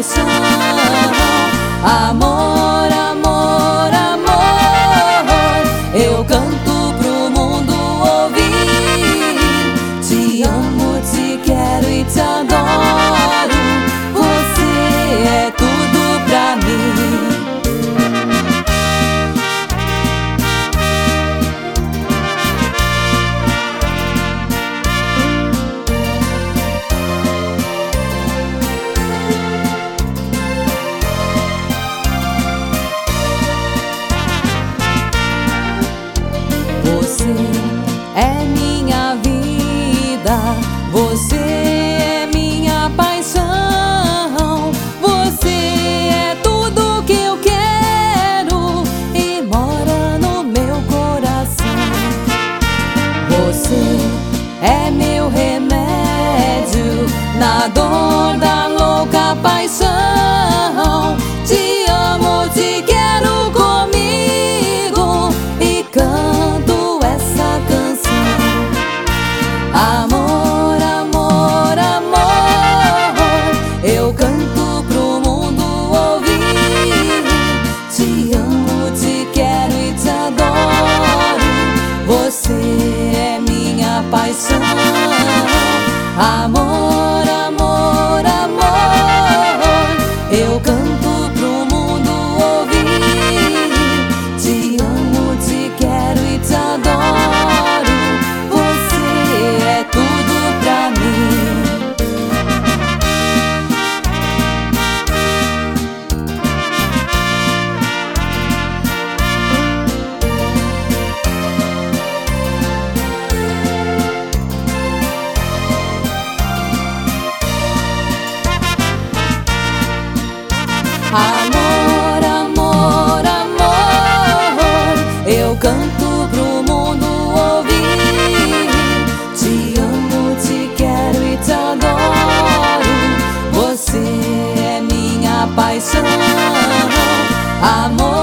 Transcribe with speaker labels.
Speaker 1: paixão. Amor, amor, amor, eu canto pro mundo ouvir. Te amo, te quero e te adoro. Você é tudo pra mim. Você é minha vida, você é minha paixão. Você é tudo que eu quero e mora no meu coração. Você é meu remédio na dor da louca paixão. Te amo, te quero comigo e canto essa canção. Amor, amor, amor, eu canto pro mundo ouvir. Te amo, te quero e te adoro. Você é minha paixão. Amor, amor, amor, eu canto pro mundo ouvir. Te amo, te quero e te adoro. Você é tudo pra mim. Amor, amor, amor, eu canto pro mundo ouvir. Te amo, te quero e te adoro. Você é minha paixão. Amor,